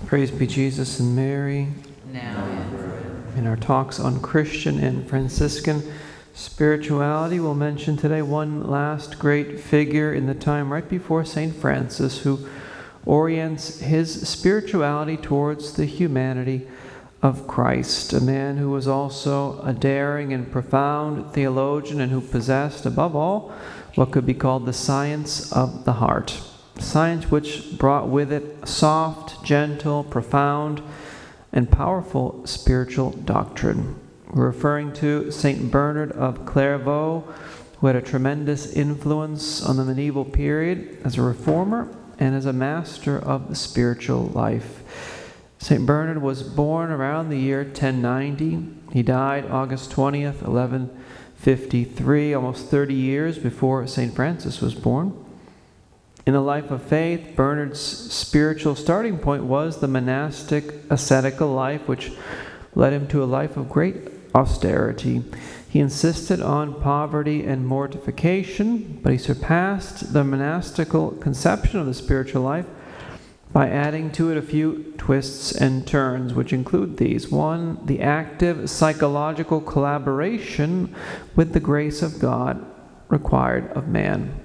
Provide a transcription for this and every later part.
Praise be Jesus and Mary. Now and forever. In our talks on Christian and Franciscan spirituality, we'll mention today one last great figure in the time right before St. Francis, who orients his spirituality towards the humanity of Christ, a man who was also a daring and profound theologian and who possessed, above all, what could be called the science of the heart. Science which brought with it soft, gentle, profound, and powerful spiritual doctrine. We're referring to St. Bernard of Clairvaux, who had a tremendous influence on the medieval period as a reformer and as a master of the spiritual life. St. Bernard was born around the year 1090. He died August 20th, 1153, almost 30 years before St. Francis was born. In the life of faith, Bernard's spiritual starting point was the monastic ascetical life, which led him to a life of great austerity. He insisted on poverty and mortification, but he surpassed the monastical conception of the spiritual life by adding to it a few twists and turns, which include these. 1, the active psychological collaboration with the grace of God required of man.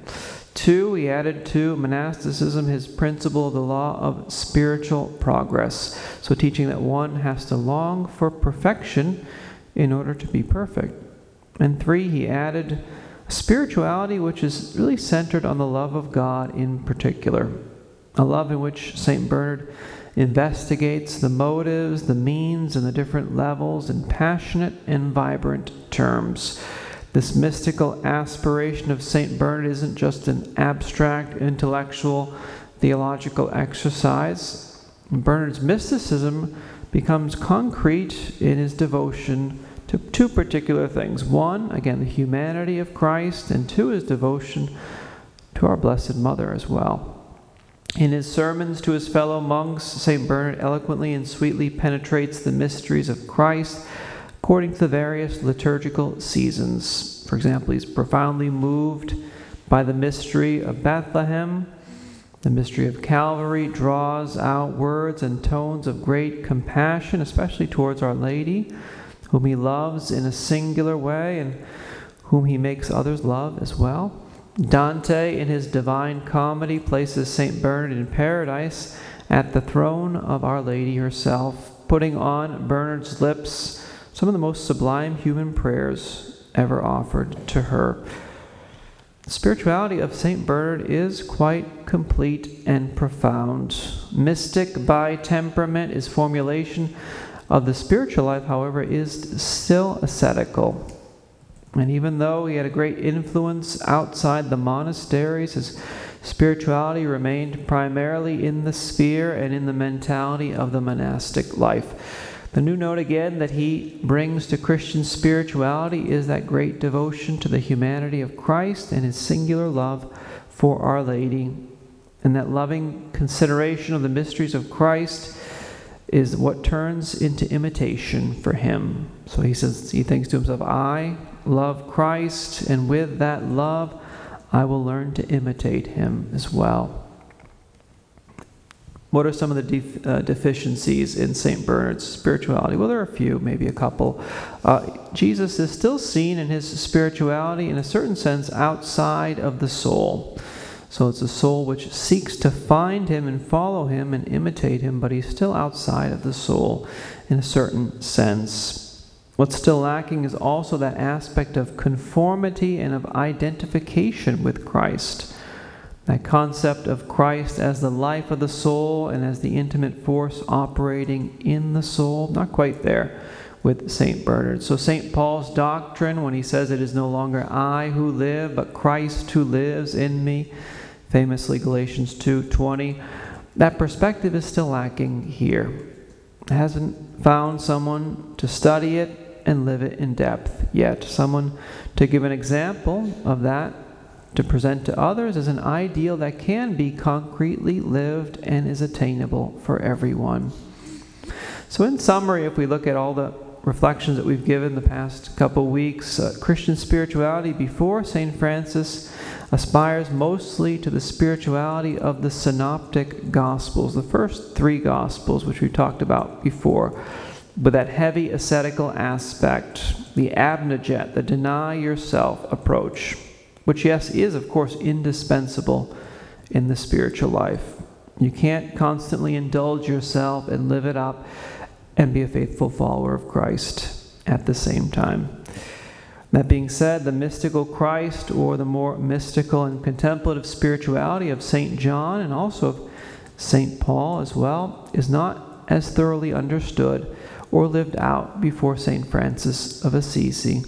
2, he added to monasticism his principle of the law of spiritual progress, so teaching that one has to long for perfection in order to be perfect. And 3, he added spirituality which is really centered on the love of God in particular, a love in which St. Bernard investigates the motives, the means, and the different levels in passionate and vibrant terms. This mystical aspiration of St. Bernard isn't just an abstract, intellectual, theological exercise. Bernard's mysticism becomes concrete in his devotion to 2 particular things. 1, again, the humanity of Christ, and 2, his devotion to our Blessed Mother as well. In his sermons to his fellow monks, St. Bernard eloquently and sweetly penetrates the mysteries of Christ according to the various liturgical seasons. For example, he's profoundly moved by the mystery of Bethlehem. The mystery of Calvary draws out words and tones of great compassion, especially towards Our Lady, whom he loves in a singular way and whom he makes others love as well. Dante, in his Divine Comedy, places St. Bernard in paradise at the throne of Our Lady herself, putting on Bernard's lips some of the most sublime human prayers ever offered to her. The spirituality of St. Bernard is quite complete and profound. Mystic by temperament, his formulation of the spiritual life, however, is still ascetical. And even though he had a great influence outside the monasteries, his spirituality remained primarily in the sphere and in the mentality of the monastic life. The new note again that he brings to Christian spirituality is that great devotion to the humanity of Christ and his singular love for Our Lady. And that loving consideration of the mysteries of Christ is what turns into imitation for him. So he says, he thinks to himself, I love Christ, and with that love, I will learn to imitate him as well. What are some of the deficiencies in St. Bernard's spirituality? Well, there are a few, maybe a couple. Jesus is still seen in his spirituality, in a certain sense, outside of the soul. So it's a soul which seeks to find him and follow him and imitate him, but he's still outside of the soul in a certain sense. What's still lacking is also that aspect of conformity and of identification with Christ. That concept of Christ as the life of the soul and as the intimate force operating in the soul, not quite there with St. Bernard. So St. Paul's doctrine, when he says it is no longer I who live, but Christ who lives in me, famously Galatians 2:20, that perspective is still lacking here. It hasn't found someone to study it and live it in depth yet. Someone to give an example of that, to present to others as an ideal that can be concretely lived and is attainable for everyone. So in summary, if we look at all the reflections that we've given the past couple weeks, Christian spirituality before St. Francis aspires mostly to the spirituality of the synoptic gospels, the first three gospels, which we talked about before, with that heavy ascetical aspect, the abnegat, the deny yourself approach, which, yes, is, of course, indispensable in the spiritual life. You can't constantly indulge yourself and live it up and be a faithful follower of Christ at the same time. That being said, the mystical Christ, or the more mystical and contemplative spirituality of St. John and also of St. Paul as well, is not as thoroughly understood or lived out before St. Francis of Assisi.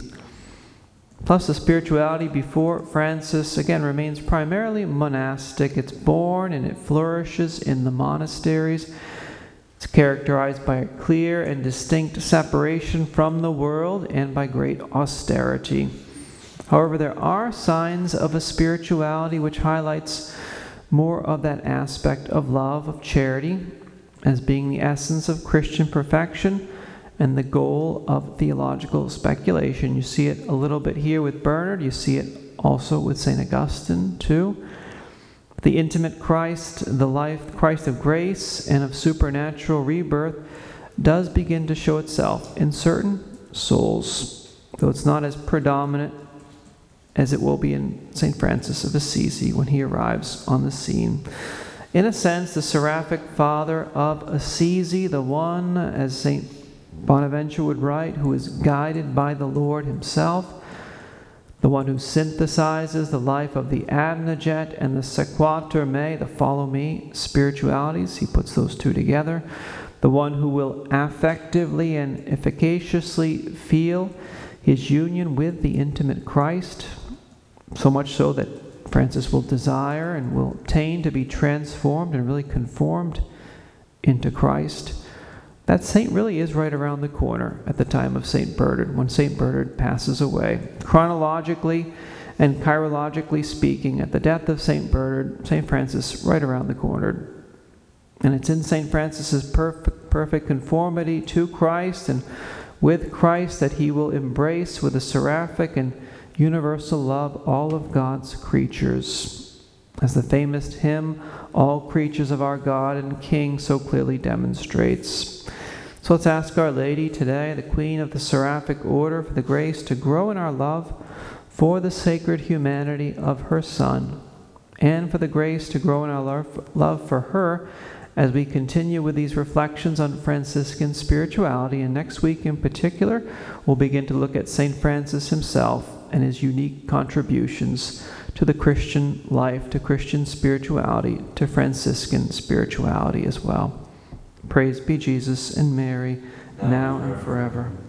Plus, the spirituality before Francis, again, remains primarily monastic. It's born and it flourishes in the monasteries. It's characterized by a clear and distinct separation from the world and by great austerity. However, there are signs of a spirituality which highlights more of that aspect of love, of charity, as being the essence of Christian perfection and the goal of theological speculation. You see it a little bit here with Bernard. You see it also with St. Augustine too. The intimate Christ, the life, Christ of grace and of supernatural rebirth, does begin to show itself in certain souls, though it's not as predominant as it will be in St. Francis of Assisi when he arrives on the scene. In a sense, the seraphic father of Assisi, the one, as St. Bonaventure would write, who is guided by the Lord himself, the one who synthesizes the life of the abnegat and the sequatur me, the follow me spiritualities. He puts those two together. The one who will affectively and efficaciously feel his union with the intimate Christ, so much so that Francis will desire and will attain to be transformed and really conformed into Christ. That saint really is right around the corner at the time of St. Bernard, when St. Bernard passes away. Chronologically and chirologically speaking, at the death of St. Bernard, St. Francis right around the corner. And it's in St. Francis's perfect conformity to Christ and with Christ that he will embrace with a seraphic and universal love all of God's creatures. As the famous hymn, "All creatures of our God and King," so clearly demonstrates. So let's ask Our Lady today, the Queen of the Seraphic Order, for the grace to grow in our love for the sacred humanity of her Son, and for the grace to grow in our love for her as we continue with these reflections on Franciscan spirituality. And next week in particular, we'll begin to look at St. Francis himself and his unique contributions to the Christian life, to Christian spirituality, to Franciscan spirituality as well. Praise be Jesus and Mary, now and forever.